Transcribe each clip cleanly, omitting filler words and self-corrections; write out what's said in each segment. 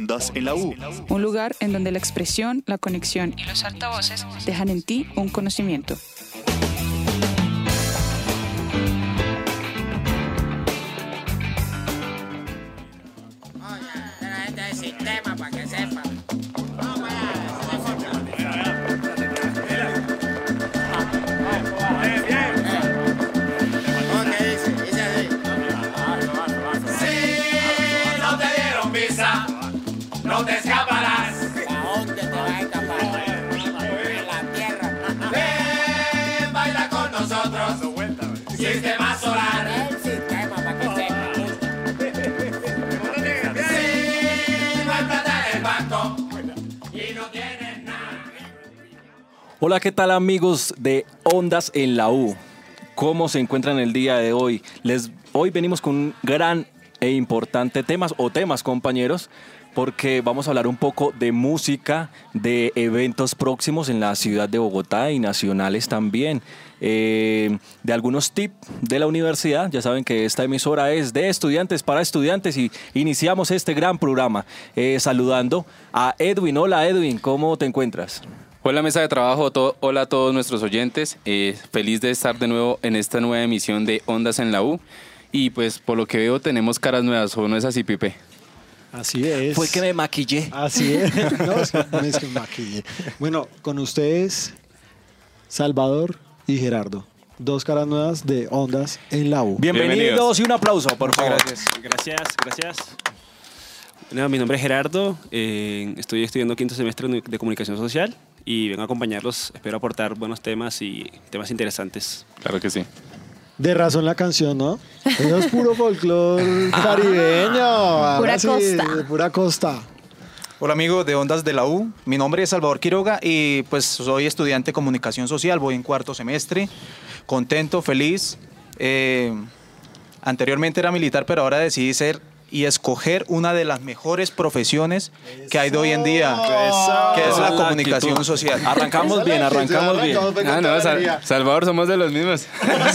Ondas en la U. Un lugar en donde la expresión, la conexión y los altavoces dejan en ti un conocimiento. No te escaparás. ¿A dónde te vas a escapar? En la tierra. Ven, baila con nosotros. Sistema solar. El sistema para que sí, no hay plata en el banco y no tienes nada. Hola, ¿qué tal amigos de Ondas en la U? ¿Cómo se encuentran el día de hoy? Hoy venimos con un gran e importante temas, compañeros, porque vamos a hablar un poco de música, de eventos próximos en la ciudad de Bogotá y nacionales también, de algunos tips de la universidad. Ya saben que esta emisora es de estudiantes para estudiantes y iniciamos este gran programa saludando a Edwin. Hola Edwin, ¿cómo te encuentras? Hola mesa de trabajo, hola a todos nuestros oyentes, feliz de estar de nuevo en esta nueva emisión de Ondas en la U y pues por lo que veo tenemos caras nuevas, ¿o no es así, Pipe? Así es. Fue que me maquillé. Así es. No es que me maquillé. Bueno, con ustedes, Salvador y Gerardo. Dos caras nuevas de Ondas en la U. Bienvenidos y un aplauso, por favor. Gracias. Bueno, mi nombre es Gerardo, estoy estudiando quinto semestre de Comunicación Social y vengo a acompañarlos, espero aportar buenos temas y temas interesantes. Claro que sí. De razón la canción, ¿no? Eso es puro folclore caribeño. Pura Sí, costa. de pura costa. Hola amigos de Ondas de la U, mi nombre es Salvador Quiroga y pues soy estudiante de Comunicación Social, voy en cuarto semestre, contento, feliz. Anteriormente era militar, pero ahora decidí ser y escoger una de las mejores profesiones que hay de hoy en día, que es la comunicación social. Arrancamos bien. Salvador, somos de los mismos.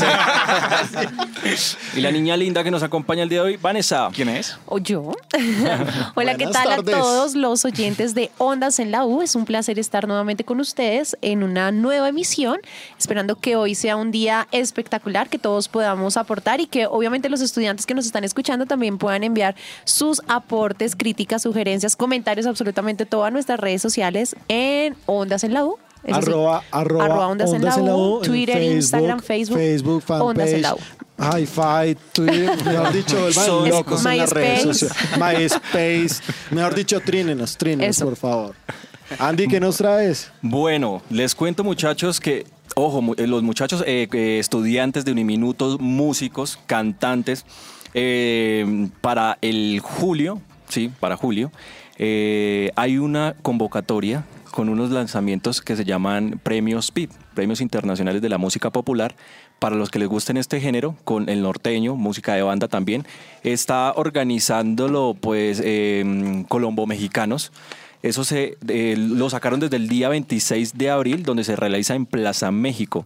Y la niña linda que nos acompaña el día de hoy, Vanessa. ¿Quién es? ¿O yo? Hola, ¿qué Buenas tal tardes. a todos los oyentes de Ondas en la U? Es un placer estar nuevamente con ustedes en una nueva emisión, esperando que hoy sea un día espectacular, que todos podamos aportar y que obviamente los estudiantes que nos están escuchando también puedan enviar sus aportes, críticas, sugerencias, comentarios, absolutamente todas nuestras redes sociales en Ondas en la U. Eso sí. Arroba Ondas en la U, en Twitter, Instagram, Facebook, Ondas en la U. Hi-Fi, Twitter, mejor dicho, vuelvan locos en las redes sociales. MySpace, mejor dicho, trínenos, Eso. por favor. Andy, ¿qué nos traes? Bueno, les cuento muchachos que, ojo, los muchachos estudiantes de Uniminutos, músicos, cantantes, para el julio, sí, para julio, hay una convocatoria con unos lanzamientos que se llaman Premios PIB, Premios Internacionales de la Música Popular. Para los que les gusten este género, con el norteño, música de banda también, está organizándolo pues Colombo Mexicanos. Eso lo sacaron desde el día 26 de abril, donde se realiza en Plaza México.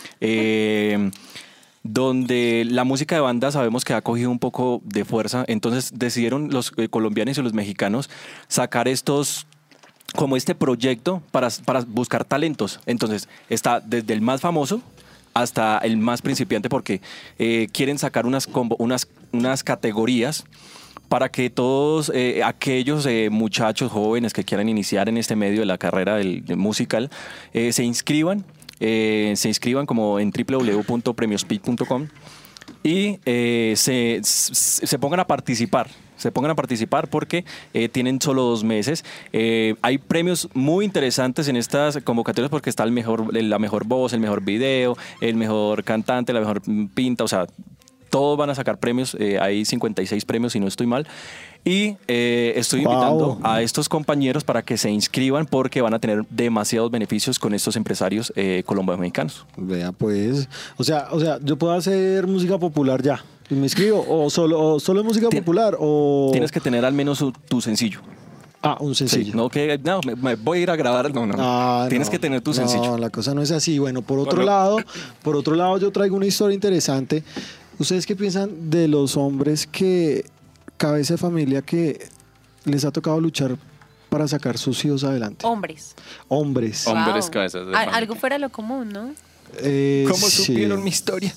Donde la música de banda sabemos que ha cogido un poco de fuerza, entonces decidieron los colombianos y los mexicanos sacar como este proyecto para buscar talentos. Entonces está desde el más famoso hasta el más principiante, porque quieren sacar unas categorías para que todos aquellos muchachos jóvenes que quieran iniciar en este medio de la carrera del musical se inscriban como en www.premiospid.com y se pongan a participar. Porque tienen solo 2 meses. Hay premios muy interesantes en estas convocatorias porque está la mejor voz, el mejor video, el mejor cantante, la mejor pinta, o sea, todos van a sacar premios. Hay 56 premios si no estoy mal. Y estoy invitando a estos compañeros para que se inscriban porque van a tener demasiados beneficios con estos empresarios colombo-mexicanos. Vea pues, o sea, yo puedo hacer música popular ya. ¿Y me inscribo? ¿O solo música popular? O... Tienes que tener al menos tu sencillo. Ah, un sencillo. Sí, no, me voy a ir a grabar. No. Tienes que tener tu sencillo. No, la cosa no es así. Bueno, por otro lado, yo traigo una historia interesante. ¿Ustedes qué piensan de los hombres que cabeza de familia que les ha tocado luchar para sacar sus hijos adelante? Hombres. Hombres. Hombres Wow. cabezas de Algo fuera de lo común, ¿no? ¿Cómo Sí. supieron mi historia?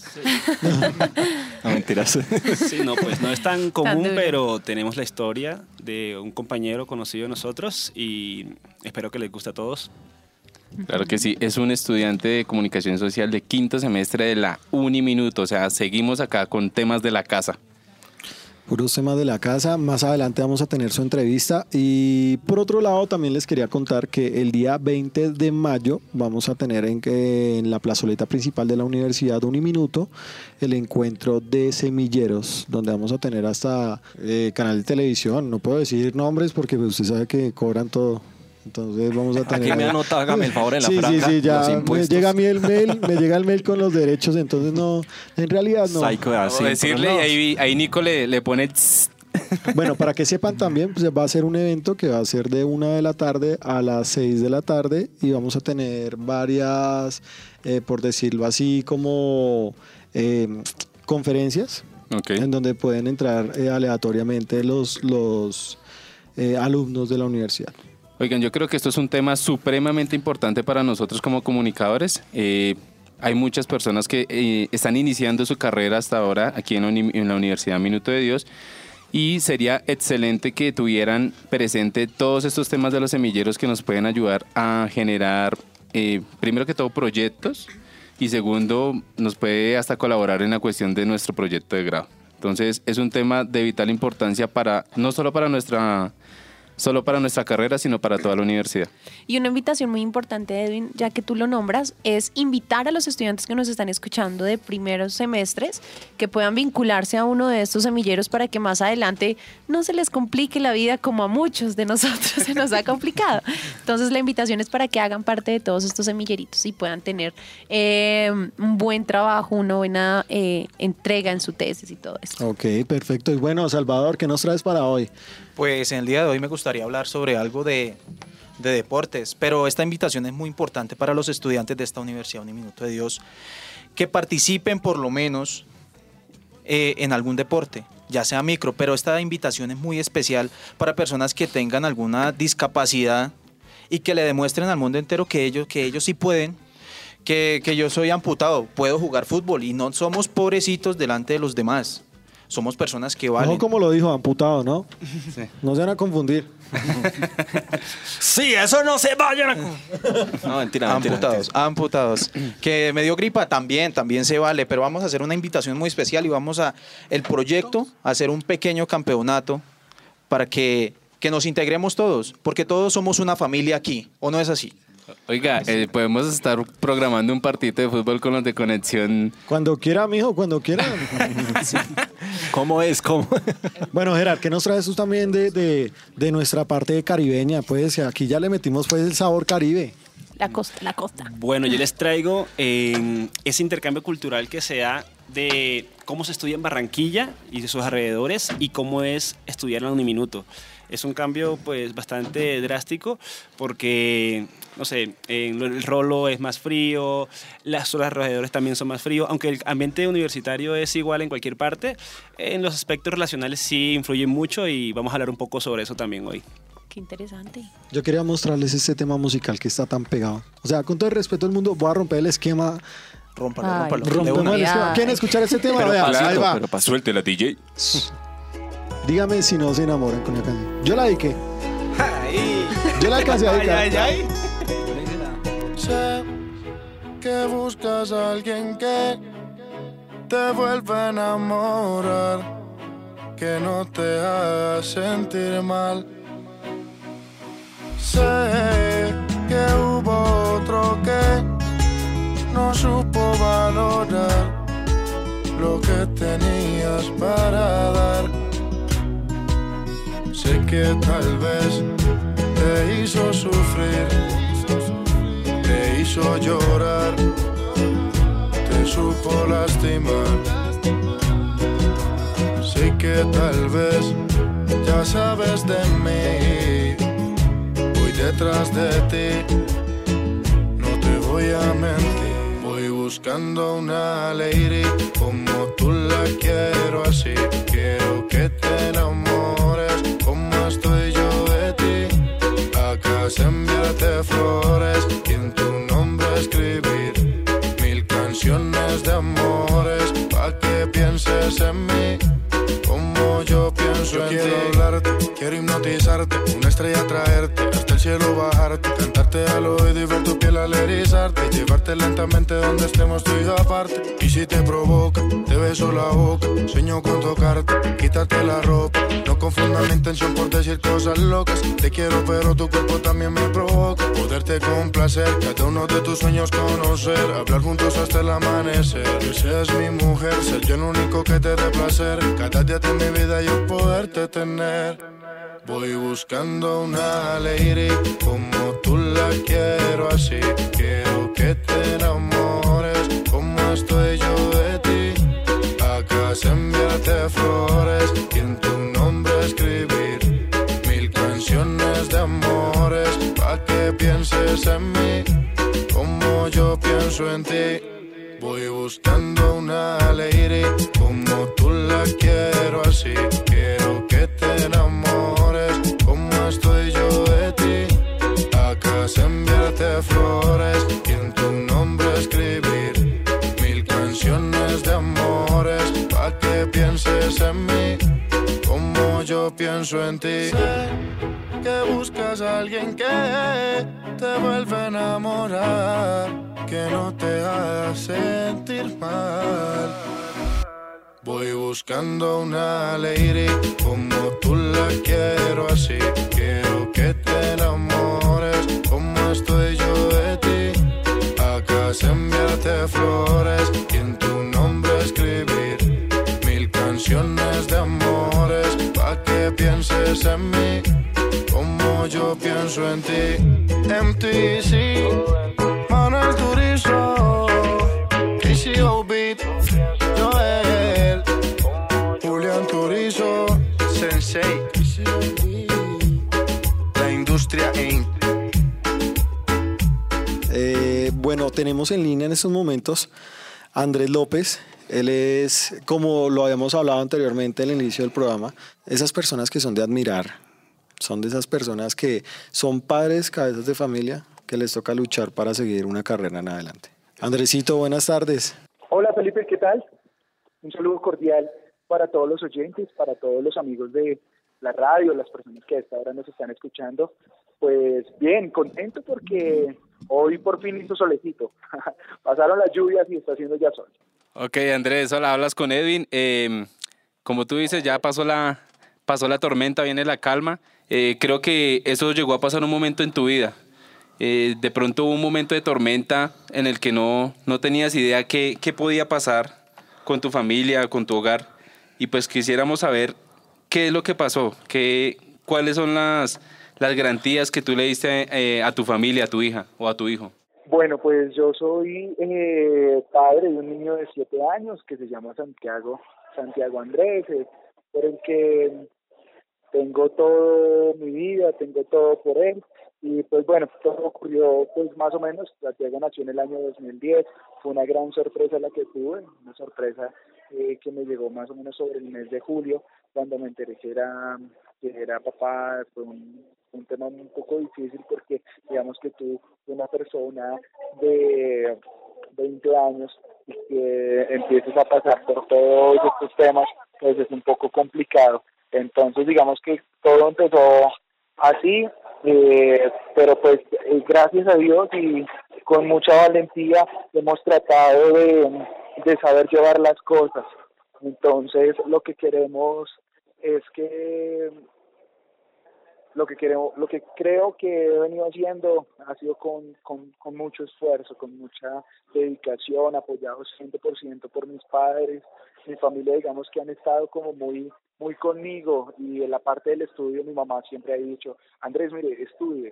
No, mentiras. Sí, no, pues no es tan Tan común, duro. pero tenemos la historia de un compañero conocido de nosotros y espero que les guste a todos. Claro que sí, es un estudiante de comunicación social de 5º semestre de la Uniminuto, o sea, seguimos acá con temas de la casa. Puros temas de la casa. Más adelante vamos a tener su entrevista. Y por otro lado, también les quería contar que el día 20 de mayo vamos a tener en la plazoleta principal de la Universidad Uniminuto el encuentro de semilleros, donde vamos a tener hasta canal de televisión. No puedo decir nombres porque pues, usted sabe que cobran todo. Entonces vamos a tener... Aquí me anota, hágame el favor en la sí, franja, sí, ya los me impuestos. llega a mí el mail, me llega el mail con los derechos, entonces no, en realidad no. Psycho, así, O decirle, pero no. y ahí Nico le pone... tss. Bueno, para que sepan también, pues va a ser un evento que va a ser de 1 de la tarde a las 6 de la tarde y vamos a tener varias, por decirlo así, como conferencias Ok. en donde pueden entrar aleatoriamente los alumnos de la universidad. Oigan, yo creo que esto es un tema supremamente importante para nosotros como comunicadores. Hay muchas personas que están iniciando su carrera hasta ahora aquí en la Universidad Minuto de Dios y sería excelente que tuvieran presente todos estos temas de los semilleros que nos pueden ayudar a generar, primero que todo, proyectos y segundo, nos puede hasta colaborar en la cuestión de nuestro proyecto de grado. Entonces, es un tema de vital importancia no solo para nuestra carrera, sino para toda la universidad. Y una invitación muy importante, Edwin, ya que tú lo nombras, es invitar a los estudiantes que nos están escuchando de primeros semestres que puedan vincularse a uno de estos semilleros para que más adelante no se les complique la vida como a muchos de nosotros se nos ha complicado. Entonces la invitación es para que hagan parte de todos estos semilleritos y puedan tener un buen trabajo, una buena entrega en su tesis y todo esto. Ok, perfecto. Y bueno, Salvador, ¿qué nos traes para hoy? Pues en el día de hoy me gustaría hablar sobre algo de deportes, pero esta invitación es muy importante para los estudiantes de esta Universidad Uniminuto de Dios, que participen por lo menos en algún deporte, ya sea micro, pero esta invitación es muy especial para personas que tengan alguna discapacidad y que le demuestren al mundo entero que ellos sí pueden, que yo soy amputado, puedo jugar fútbol y no somos pobrecitos delante de los demás. Somos personas que valen. No como lo dijo, amputado, ¿no? Sí. No se van a confundir. Sí, eso no se vayan a... No, mentira. Amputados. Que me dio gripa, también se vale, pero vamos a hacer una invitación muy especial y vamos el proyecto, a hacer un pequeño campeonato para que nos integremos todos, porque todos somos una familia aquí, ¿o no es así? Oiga, podemos estar programando un partido de fútbol con los de Conexión. Cuando quiera, mijo, cuando quiera. ¿Cómo es? ¿Cómo? Bueno, Gerard, ¿qué nos traes tú también de nuestra parte caribeña? Pues aquí ya le metimos pues el sabor caribe. La costa. Bueno, yo les traigo ese intercambio cultural que se da de cómo se estudia en Barranquilla y de sus alrededores y cómo es estudiar en la Uniminuto. Es un cambio pues bastante drástico porque, no sé, el Rolo es más frío, los alrededores también son más fríos, aunque el ambiente universitario es igual en cualquier parte, en los aspectos relacionales sí influyen mucho y vamos a hablar un poco sobre eso también hoy. Qué interesante. Yo quería mostrarles este tema musical que está tan pegado. O sea, con todo el respeto del mundo, voy a romper el esquema. Rómpalo. De Rompemos una. el esquema. ¿Quieren escuchar este tema? Pero Vea, pasito, ahí va. pero pasito. Suelte la DJ. Dígame si no se enamoran con la canción. Yo la dediqué. Yo la alcancé a dedicar. Sé que buscas a alguien que te vuelva a enamorar, que no te haga sentir mal. Sé que hubo otro que no supo valorar lo que tenías para dar. Sé que tal vez te hizo sufrir, te hizo llorar, te supo lastimar. Sé que tal vez ya sabes de mí, voy detrás de ti, no te voy a mentir. Voy buscando una lady como tú la quiero así, quiero que te enamores como estoy yo flores y en tu nombre escribir 1000 canciones de amores pa' que pienses en mí como yo pienso en ti. Quiero hablarte, quiero hipnotizarte, una estrella traerte, hasta el cielo bajarte, cantarte al oído y ver tu piel al erizarte, llevarte lentamente donde estemos tú y yo aparte. Y si te provoca, te beso la boca, sueño con tocarte, quitarte la ropa. No confundas mi intención por decir cosas locas. Te quiero pero tu cuerpo también me provoca. Poderte complacer, cada uno de tus sueños conocer, hablar juntos hasta el amanecer. Que seas mi mujer, ser yo el único que te dé placer. Cada día de mi vida yo poderte tener. Voy buscando una lady como tú la quiero así. Quiero que te enamores como estoy yo de ti. Acá enviarte flores y en tu nombre escribir 1000 canciones de amores pa' que pienses en mí como yo pienso en ti. Voy buscando una lady como tú la quiero así. Quiero que te enamores como estoy yo de ti. Acá enviarte flores y en tu nombre escribir 1000 canciones de amores pa' que pienses en mí como yo pienso en ti. Sé que buscas a alguien que te vuelva a enamorar, que no te haga sentir mal. Voy buscando una lady como tú la quiero así. Quiero que te enamores como estoy yo de ti. Acá enviarte flores y en tu nombre escribir 1000 canciones de amores pa' que pienses en mí como yo pienso en ti. MTC, Manuel Turizo, KCO Beat, Joel, Julián Turizo, Sensei, La Industria Inc. Bueno, tenemos en línea en estos momentos a Andrés López. Él es, como lo habíamos hablado anteriormente en el inicio del programa, esas personas que son de admirar. Son de esas personas que son padres, cabezas de familia, que les toca luchar para seguir una carrera en adelante. Andresito, buenas tardes. Hola Felipe, ¿qué tal? Un saludo cordial para todos los oyentes, para todos los amigos de la radio, las personas que a esta hora nos están escuchando. Pues bien, contento porque hoy por fin hizo solecito. Pasaron las lluvias y está haciendo ya sol. Ok, Andrés, hola, hablas con Edwin. Como tú dices, ya pasó la tormenta, viene la calma. Creo que eso llegó a pasar un momento en tu vida. De pronto hubo un momento de tormenta en el que no tenías idea qué podía pasar con tu familia, con tu hogar. Y pues quisiéramos saber qué es lo que pasó, cuáles son las garantías que tú le diste a tu familia, a tu hija o a tu hijo. Bueno, pues yo soy padre de un niño de 7 años que se llama Santiago Andrés, por el que tengo toda mi vida, tengo todo por él. Y pues bueno, todo ocurrió pues más o menos, Santiago nació en el año 2010, fue una gran sorpresa la que tuve, una sorpresa que me llegó más o menos sobre el mes de julio, cuando me enteré que era papá. Fue un tema un poco difícil porque digamos que tú, una persona de 20 años y que empieces a pasar por todos estos temas, pues es un poco complicado. Entonces digamos que todo empezó así, pero pues gracias a Dios y con mucha valentía hemos tratado de saber llevar las cosas. Entonces lo que queremos es que lo que creo que he venido haciendo ha sido con mucho esfuerzo, con mucha dedicación, apoyados 100% por mis padres, mi familia, digamos que han estado como muy conmigo, y en la parte del estudio mi mamá siempre ha dicho: Andrés, mire, estudie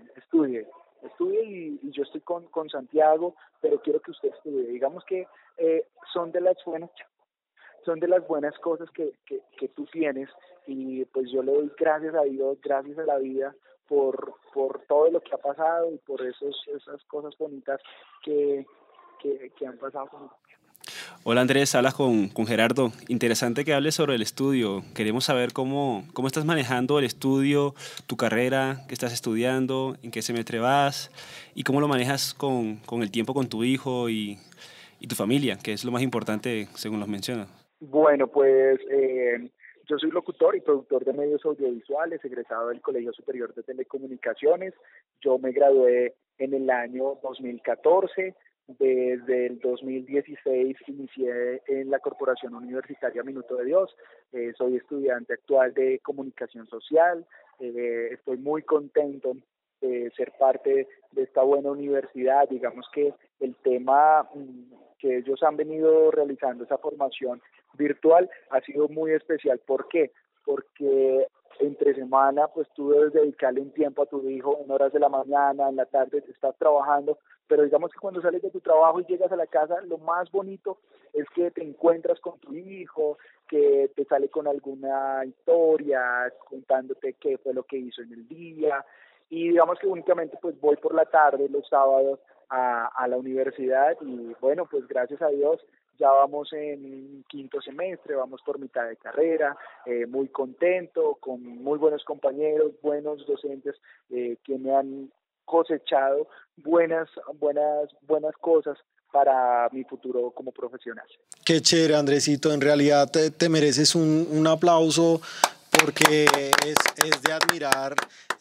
y yo estoy con Santiago, pero quiero que usted estudie. Digamos que son de las buenas cosas que tú tienes, y pues yo le doy gracias a Dios, gracias a la vida por todo lo que ha pasado y por esas cosas bonitas que han pasado conmigo. Hola Andrés, hablas con Gerardo. Interesante que hables sobre el estudio. Queremos saber cómo estás manejando el estudio, tu carrera, qué estás estudiando, en qué semestre vas y cómo lo manejas con el tiempo con tu hijo y tu familia, que es lo más importante según los mencionas. Bueno, pues yo soy locutor y productor de medios audiovisuales, egresado del Colegio Superior de Telecomunicaciones. Yo me gradué en el año 2014. Desde el 2016 inicié en la Corporación Universitaria Minuto de Dios. Soy estudiante actual de Comunicación Social. Estoy muy contento de ser parte de esta buena universidad. Digamos que el tema que ellos han venido realizando, esa formación virtual, ha sido muy especial. ¿Por qué? Porque entre semana pues tú debes dedicarle un tiempo a tu hijo en horas de la mañana, en la tarde te estás trabajando, pero digamos que cuando sales de tu trabajo y llegas a la casa, lo más bonito es que te encuentras con tu hijo, que te sale con alguna historia, contándote qué fue lo que hizo en el día, y digamos que únicamente pues voy por la tarde, los sábados, a la universidad, y bueno, pues gracias a Dios, ya vamos en quinto semestre, vamos por mitad de carrera, muy contento, con muy buenos compañeros, buenos docentes que me han cosechado buenas cosas para mi futuro como profesional. Qué chévere, Andresito. En realidad te mereces un aplauso porque es de admirar.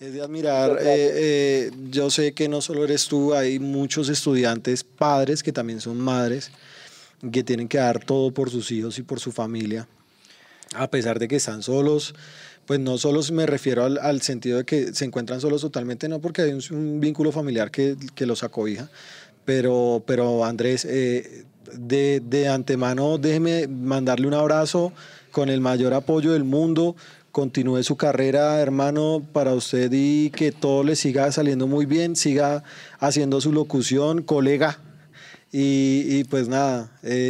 Yo sé que no solo eres tú, hay muchos estudiantes, padres que también son madres, que tienen que dar todo por sus hijos y por su familia, a pesar de que están solos. Pues no solos me refiero al sentido de que se encuentran solos totalmente, no, porque hay un vínculo familiar que los acobija, pero Andrés, de antemano déjeme mandarle un abrazo con el mayor apoyo del mundo. Continúe su carrera, hermano, para usted, y que todo le siga saliendo muy bien, siga haciendo su locución, colega. Y pues nada,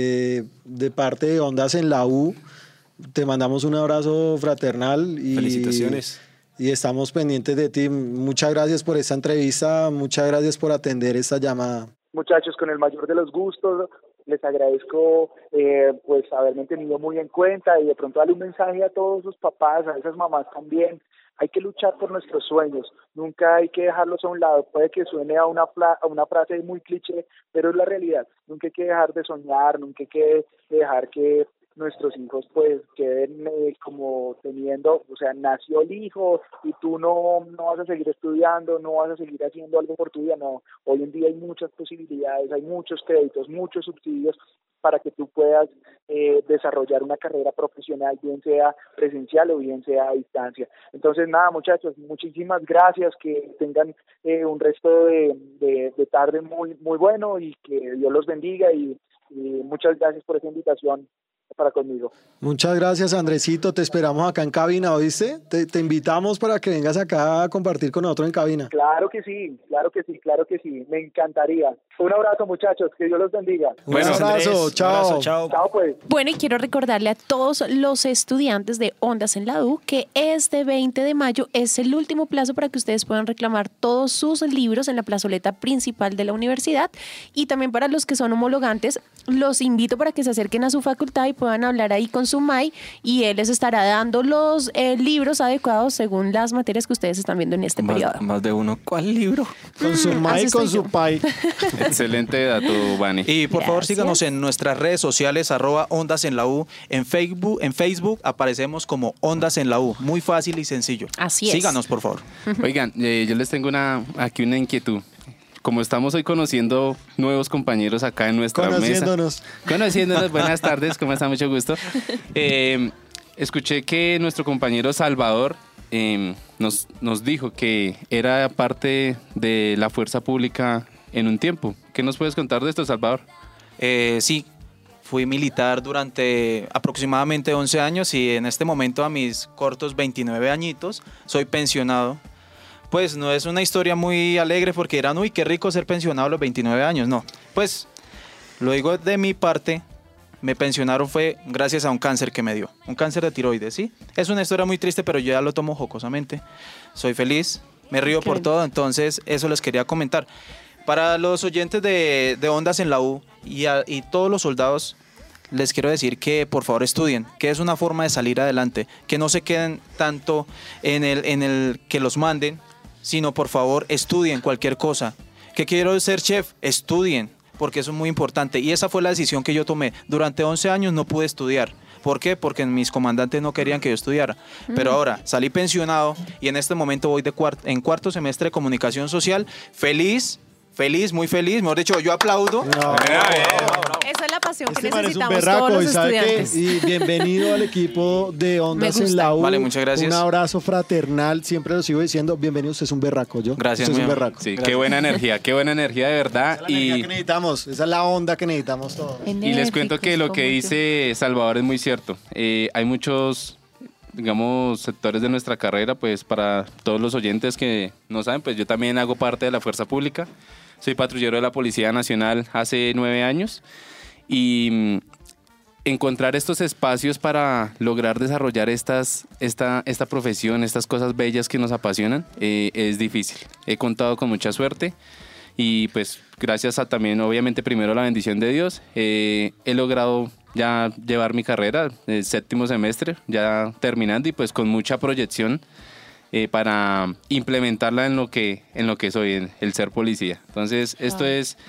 de parte de Ondas en la U, te mandamos un abrazo fraternal. Felicitaciones. Y estamos pendientes de ti. Muchas gracias por esta entrevista, muchas gracias por atender esta llamada. Muchachos, con el mayor de los gustos, les agradezco pues haberme tenido muy en cuenta, y de pronto darle un mensaje a todos sus papás, a esas mamás también. Hay que luchar por nuestros sueños, nunca hay que dejarlos a un lado. Puede que suene a una frase muy cliché, pero es la realidad. Nunca hay que dejar de soñar, nunca hay que dejar que nuestros hijos pues queden como teniendo, o sea, nació el hijo y tú no vas a seguir estudiando, no vas a seguir haciendo algo por tu vida. No, hoy en día hay muchas posibilidades, hay muchos créditos, muchos subsidios para que tú puedas desarrollar una carrera profesional, bien sea presencial o bien sea a distancia. Entonces nada, muchachos, muchísimas gracias, que tengan un resto de tarde muy, muy bueno, y que Dios los bendiga, y muchas gracias por esa invitación para conmigo. Muchas gracias, Andresito, te esperamos acá en cabina, ¿oíste? Te invitamos para que vengas acá a compartir con nosotros en cabina. Claro que sí, me encantaría. Un abrazo, muchachos, que Dios los bendiga. Un abrazo, chao. Chao pues. Bueno, y quiero recordarle a todos los estudiantes de Ondas en la U que este 20 de mayo es el último plazo para que ustedes puedan reclamar todos sus libros en la plazoleta principal de la universidad, y también para los que son homologantes, los invito para que se acerquen a su facultad y puedan hablar ahí con su MAI, y él les estará dando los libros adecuados según las materias que ustedes están viendo en este periodo. Más de uno. ¿Cuál libro? Con su MAI, con su PAI. Excelente dato, Vani. Y por favor síganos en nuestras redes sociales, @Ondas en la U. En Facebook aparecemos como Ondas en la U. Muy fácil y sencillo. Así es. Síganos, por favor. Oigan, yo les tengo aquí una inquietud. Como estamos hoy conociendo nuevos compañeros acá en nuestra Conociéndonos. Buenas tardes, ¿cómo está? Mucho gusto. Escuché que nuestro compañero Salvador nos dijo que era parte de la fuerza pública en un tiempo. ¿Qué nos puedes contar de esto, Salvador? Sí, fui militar durante aproximadamente 11 años y en este momento, a mis cortos 29 añitos, soy pensionado. Pues no es una historia muy alegre porque dirán, uy, qué rico ser pensionado a los 29 años. No, pues lo digo de mi parte, me pensionaron fue gracias a un cáncer que me dio, un cáncer de tiroides, ¿sí? Es una historia muy triste, pero yo ya lo tomo jocosamente. Soy feliz, me río por todo, entonces eso les quería comentar. Para los oyentes de Ondas en la U y todos los soldados, les quiero decir que por favor estudien, que es una forma de salir adelante, que no se queden tanto en el que los manden, sino por favor estudien cualquier cosa. ¿Que quiero ser chef? Estudien, porque eso es muy importante. Y esa fue la decisión que yo tomé. Durante 11 años no pude estudiar. ¿Por qué? Porque mis comandantes no querían que yo estudiara. Pero ahora salí pensionado y en este momento voy en cuarto semestre de comunicación social. Feliz, muy feliz. Mejor dicho, yo aplaudo. Esa es la pasión que necesitamos todos los estudiantes. Y bienvenido al equipo de Ondas en la U. Vale, muchas gracias. Un abrazo fraternal. Siempre lo sigo diciendo. Bienvenido, usted es un berraco. Gracias, usted es un berraco. Sí, Gracias. qué buena energía de verdad. Esa es la energía que necesitamos. Esa es la onda que necesitamos todos. Y les cuento que lo que dice Salvador es muy cierto. Hay muchos, digamos, sectores de nuestra carrera, pues para todos los oyentes que no saben, pues yo también hago parte de la Fuerza Pública. Soy patrullero de la Policía Nacional hace 9 años y encontrar estos espacios para lograr desarrollar esta profesión, estas cosas bellas que nos apasionan, es difícil. He contado con mucha suerte y pues gracias a también, obviamente, primero la bendición de Dios, he logrado ya llevar mi carrera, el 7º semestre, ya terminando y pues con mucha proyección para implementarla en lo que soy, el ser policía. Entonces, esto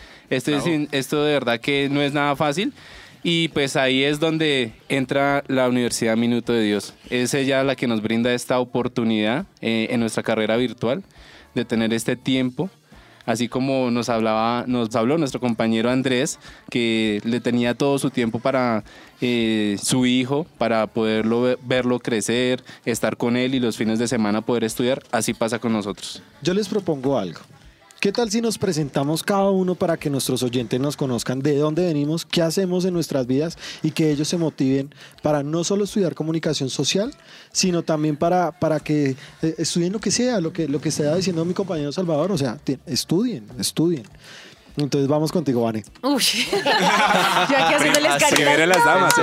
de verdad que no es nada fácil. Y pues ahí es donde entra la Universidad Minuto de Dios. Es ella la que nos brinda esta oportunidad en nuestra carrera virtual de tener este tiempo. Así como nos habló nuestro compañero Andrés, que le tenía todo su tiempo para su hijo, para poderlo verlo crecer, estar con él y los fines de semana poder estudiar. Así pasa con nosotros. Yo les propongo algo. ¿Qué tal si nos presentamos cada uno para que nuestros oyentes nos conozcan de dónde venimos, qué hacemos en nuestras vidas y que ellos se motiven para no solo estudiar comunicación social, sino también para que estudien lo que sea, lo que estaba diciendo mi compañero Salvador, o sea, estudien. Entonces vamos contigo, Vane. Uy, yo aquí haciéndoles caritas. Se vieron las damas.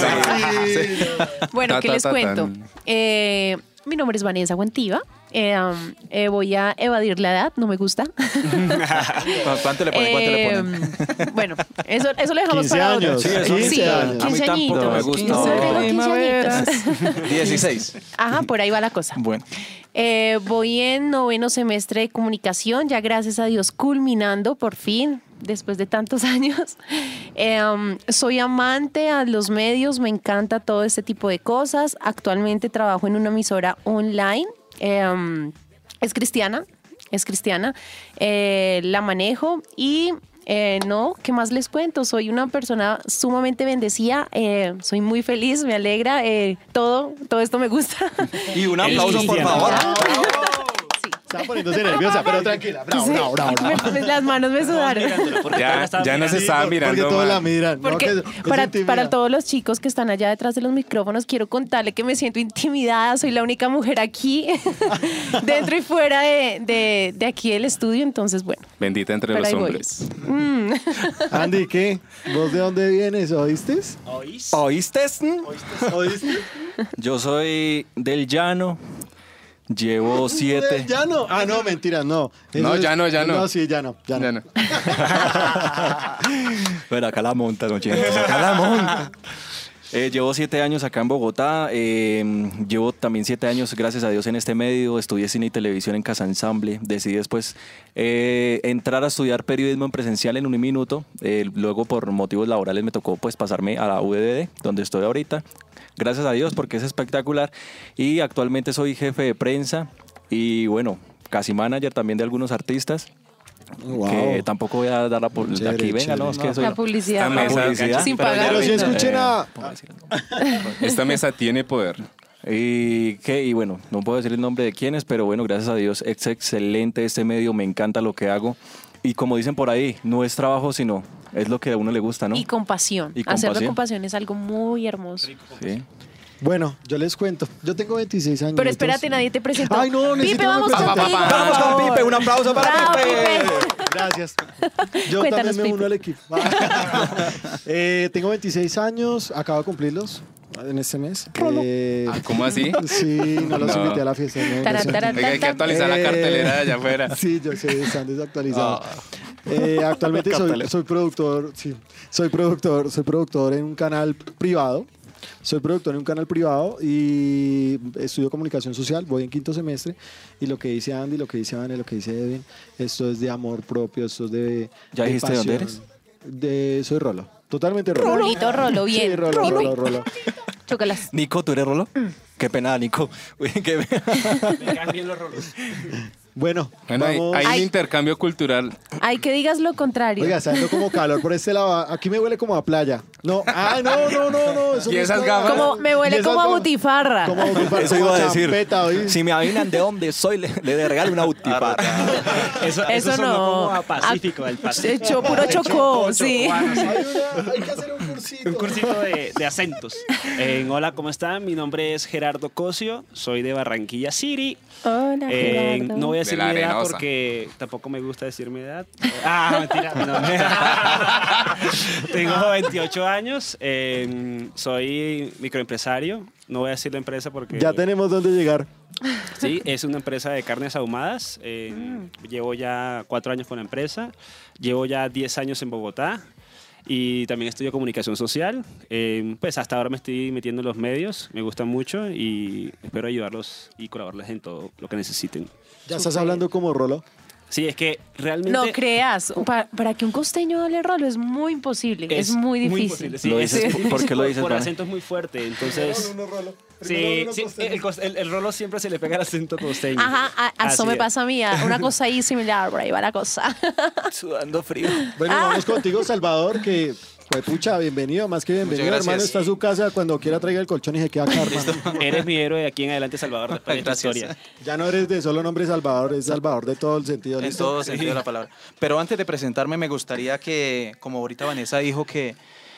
Bueno, ¿qué les cuento? Mi nombre es Vanessa Guantiva. Voy a evadir la edad, no me gusta. ¿Cuánto le ponen? Bueno, eso lo dejamos para otro. Sí, 15 años. 15 añitos. No me gusta. Yo tengo 15 añitos. 16. Ajá, por ahí va la cosa. Bueno. Voy en 9º semestre de comunicación, ya gracias a Dios culminando por fin, después de tantos años. Soy amante a los medios, me encanta todo este tipo de cosas. Actualmente trabajo en una emisora online. Es cristiana, la manejo y no, ¿qué más les cuento? Soy una persona sumamente bendecida, soy muy feliz, me alegra, todo esto me gusta. Y un aplauso, por favor. Estaba poniéndose nerviosa, pero tranquila. Bravo. Las manos me sudaron. Ya nos estaban mirando. Porque todos mal. la miran. Porque ¿no? para todos los chicos que están allá detrás de los micrófonos, quiero contarle que me siento intimidada. Soy la única mujer aquí, dentro y fuera de aquí del estudio. Entonces, bueno. Bendita entre pero los ahí voy. hombres. Andy, ¿qué? ¿Vos de dónde vienes? ¿Oíste? ¿Oíste? ¿Oíste? Yo soy del llano. Llevo 7. ¿Ya no? Ah, no, mentira, no. No, ya no. No, sí, ya no. Pero acá la monta, don Chente, acá la monta. Llevo 7 años acá en Bogotá. Llevo también 7 años, gracias a Dios, en este medio. Estudié cine y televisión en Casa Ensamble. Decidí después entrar a estudiar periodismo en presencial en Uniminuto. Luego, por motivos laborales, me tocó pues pasarme a la UDD, donde estoy ahorita. Gracias a Dios, porque es espectacular. Y actualmente soy jefe de prensa y, bueno, casi manager también de algunos artistas. Wow. Que tampoco voy a dar la publicidad aquí. Venga, no, es que soy La publicidad. Esta mesa- publicidad. Sin Pero pagar. Pero si escuchen a... ¿puedo decir el nombre? Esta mesa tiene poder. Y bueno, no puedo decir el nombre de quiénes, pero bueno, gracias a Dios es excelente este medio, me encanta lo que hago. Y como dicen por ahí, no es trabajo, sino es lo que a uno le gusta, ¿no? Y con pasión. Y con Hacerlo pasión. con pasión es algo muy hermoso. Sí. Bueno, yo les cuento. Yo tengo 26 años. Pero espérate, nadie te presentó. Ay, no, Pipe, necesito vamos que me contigo. presenten. Vamos con Pipe, un aplauso para Bravo, Pipe. Gracias. Yo Cuéntanos, también me uno Pipe. al equipo. Tengo 26 años, acabo de cumplirlos en este mes. ¿Cómo así? Sí, no los No. invité a la fiesta. ¿no? Tarán, Lo siento. tarán, Oiga, hay que actualizar la cartelera de allá afuera. Sí, yo sé, están desactualizados. Actualmente soy productor, sí, soy productor en un canal privado. Soy productor en un canal privado y estudio comunicación social, voy en 5º semestre y lo que dice Andy, lo que dice Vane, lo que dice Edwin, esto es de amor propio, esto es de ¿Ya dijiste de dónde eres? Soy Rolo, totalmente Rolo. Rolito, Rolo, bien. Sí, Rolo. Chócalas. Nico, ¿tú eres Rolo? Qué pena, Nico. Uy, qué pena. Me caen bien los rolos. Bueno, Bueno, vamos. hay un intercambio cultural. Hay que digas lo contrario. Oiga, está dando como calor por este lado. Aquí me huele como a playa. No, no. Eso ¿Y no esas es gafas? Como me Y huele esas como a gafas- butifarra. Como a butifarra, Eso iba a decir. champeta, ¿oí? Si me adivinan de dónde soy, le regalo una butifarra. Eso sonó no. como a Pacífico, el Pacífico. Puro chocó, sí. Hay que hacer un cursito. Un cursito de acentos. Hola, ¿cómo están? Mi nombre es Gerardo Cosio, soy de Barranquilla City. Hola, Gerardo. No voy a decir De la mi edad Arenosa. porque tampoco me gusta decir mi edad. Mentira. Tengo 28 años, soy microempresario. No voy a decir la empresa porque... Ya tenemos dónde llegar. Sí, es una empresa de carnes ahumadas. Llevo ya 4 años con la empresa. Llevo ya 10 años en Bogotá. Y también estudio comunicación social. Pues hasta ahora me estoy metiendo en los medios. Me gusta mucho y espero ayudarlos y colaborarles en todo lo que necesiten. Ya estás hablando como Rolo. Sí, es que realmente... No creas, para que un costeño hable rolo es muy imposible, es muy difícil. imposible, sí. Lo Es dices, difícil ¿por qué lo dices, Por el Vane? acento es muy fuerte, entonces... Rolo. Sí, el rolo siempre se le pega el acento costeño. Ajá, a eso Así me es. pasa a mí, una cosa ahí similar, por ahí va la cosa. Sudando frío. Bueno, vamos contigo, Salvador, que pues pucha, bienvenido, más que bienvenido, Muchas gracias. hermano. Está a su casa cuando quiera traiga el colchón y se queda acá, hermano. Eres mi héroe de aquí en adelante, Salvador, después de esta Gracias. historia. Ya no eres de solo nombre Salvador, es Salvador de todo el sentido. En ¿listo? todo sentido de la palabra. Pero antes de presentarme, me gustaría que, como ahorita Vanessa dijo que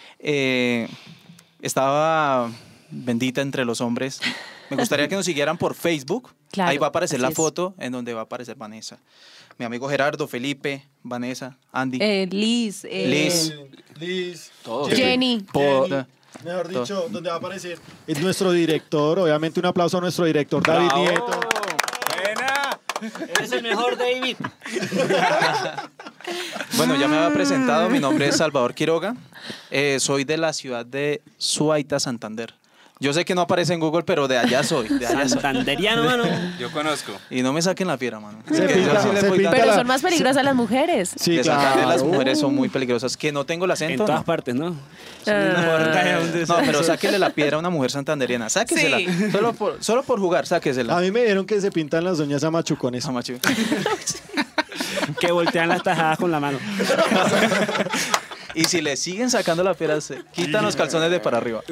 estaba bendita entre los hombres, me gustaría que nos siguieran por Facebook. Claro, Ahí va a aparecer así la es. foto en donde va a aparecer Vanessa. Mi amigo Gerardo, Felipe, Vanessa, Andy. Liz, Liz, Jenny. Jenny. Mejor dicho, donde va a aparecer es nuestro director. Obviamente un aplauso a nuestro director, David ¡Bravo! Nieto. Eres el mejor, David. Bueno, ya me había presentado, mi nombre es Salvador Quiroga, soy de la ciudad de Suaita, Santander. Yo sé que no aparece en Google, pero de allá soy, de allá soy. Santanderiano, mano. Yo conozco. Y no me saquen la fiera, mano. Se Que pinta, yo sí les se voy pinta dando- Pero la- son más peligrosas las mujeres. Sí, de Santander claro. las mujeres son muy peligrosas. Que no tengo el En acento, todas no. partes, ¿no? No, pero sáquele la piedra a una mujer santanderiana. Sáquesela. Sí. Solo por jugar, A sáquesela. mí me dijeron que se pintan las uñas a machucones. Ah, macho. Que voltean las tajadas con la mano. Y si le siguen sacando la piedra, se quitan los calzones de para arriba.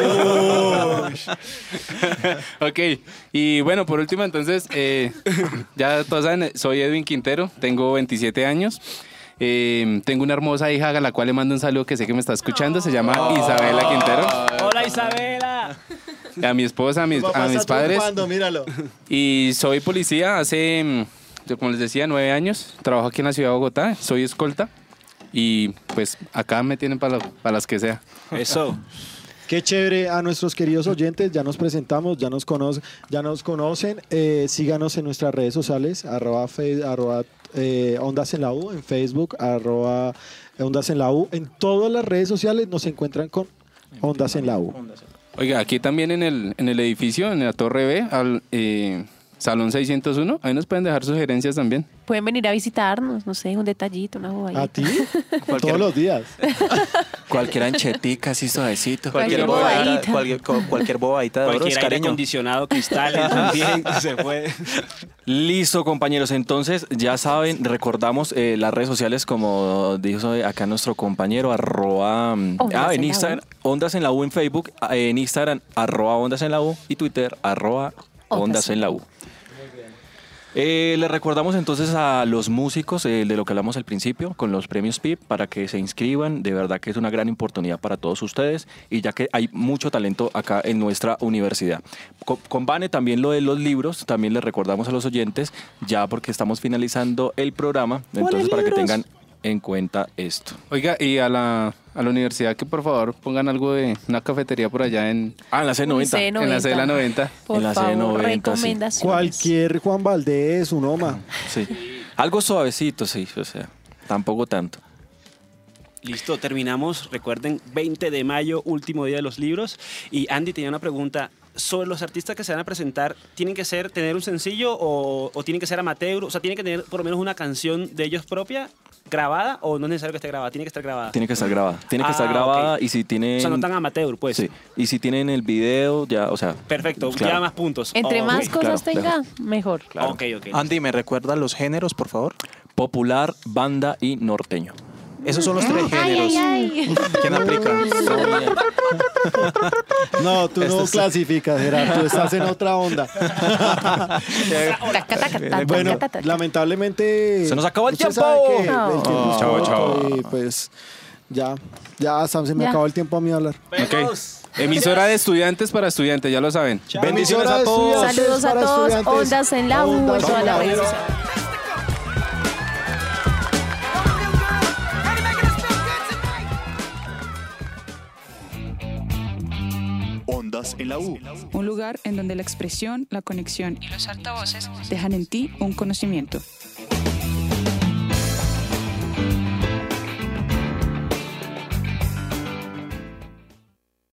Ok, y bueno, por último, entonces, ya todos saben, soy Edwin Quintero, tengo 27 años. Tengo una hermosa hija a la cual le mando un saludo que sé que me está escuchando, se llama Isabela Quintero. Hola, Isabela. A mi esposa, a mis padres. Cuando, míralo. Y soy policía hace, como les decía, 9 años. Trabajo aquí en la ciudad de Bogotá, soy escolta. Y pues acá me tienen para las que sea. Eso. Qué chévere a nuestros queridos oyentes, ya nos presentamos, ya nos conocen. Síganos en nuestras redes sociales, arroba Ondas en la U, en Facebook, arroba Ondas en la U. En todas las redes sociales nos encuentran con Ondas en la U. Oiga, aquí también en el edificio, en la Torre B, Salón 601, ahí nos pueden dejar sugerencias también. Pueden venir a visitarnos, no sé, un detallito, una bobadita. ¿A ti? Todos los días. Cualquier anchetica así suavecito. Cualquier bobadita. Cualquier bobadita de oro es Cualquier aire cariño. acondicionado, cristales también se puede. Listo, compañeros. Entonces, ya saben, recordamos las redes sociales, como dijo acá nuestro compañero, arroba... Ondas en en la Instagram, Ondas en la U en Facebook, en Instagram, arroba Ondas en la U y Twitter, arroba Ondas en la U. Les recordamos entonces a los músicos de lo que hablamos al principio con los premios PIP para que se inscriban. De verdad que es una gran oportunidad para todos ustedes y ya que hay mucho talento acá en nuestra universidad. Con Vane también lo de los libros, también les recordamos a los oyentes ya porque estamos finalizando el programa, entonces para que tengan en cuenta esto. Oiga, y a la universidad que por favor pongan algo de una cafetería por allá en En la C90. en la Cela 90. Por en la favor, C90, sí. recomendaciones. Cualquier Juan Valdés, un Oma. Sí. Algo suavecito, sí, o sea. Tampoco tanto. Listo, terminamos. Recuerden, 20 de mayo, último día de los libros. Y Andy tenía una pregunta. Sobre los artistas que se van a presentar, ¿tienen que tener un sencillo o tienen que ser amateur? O sea, ¿tienen que tener por lo menos una canción de ellos propia grabada o no es necesario que esté grabada? Tiene que estar grabada. Tiene que estar grabada. Tiene que estar grabada, ok. y si tienen... O sea, no tan amateur, pues. Sí. Y si tienen el video, ya, o sea... Perfecto, claro. ya más puntos. Entre más Ok. cosas claro, tenga, mejor. Claro. Ok. Andy, ¿me recuerda los géneros, por favor? Popular, banda y norteño. Esos son los tres géneros. ¿Quién aplica? No, tú no clasificas, Gerardo, tú estás en otra onda. Bueno, lamentablemente... Se nos acabó el usted tiempo. sabe que No. el tiempo es Chao, corto chao. y pues ya, Sam, se me Ya. acabó el tiempo a mí hablar. Ok. Emisora de estudiantes para estudiantes, ya lo saben. Bendiciones Emisora a de todos. estudiantes Saludos a para todos. estudiantes. Ondas en la U, en Ondas todas en las la redes U. sociales. Ondas en la U. Un lugar en donde la expresión, la conexión y los altavoces dejan en ti un conocimiento.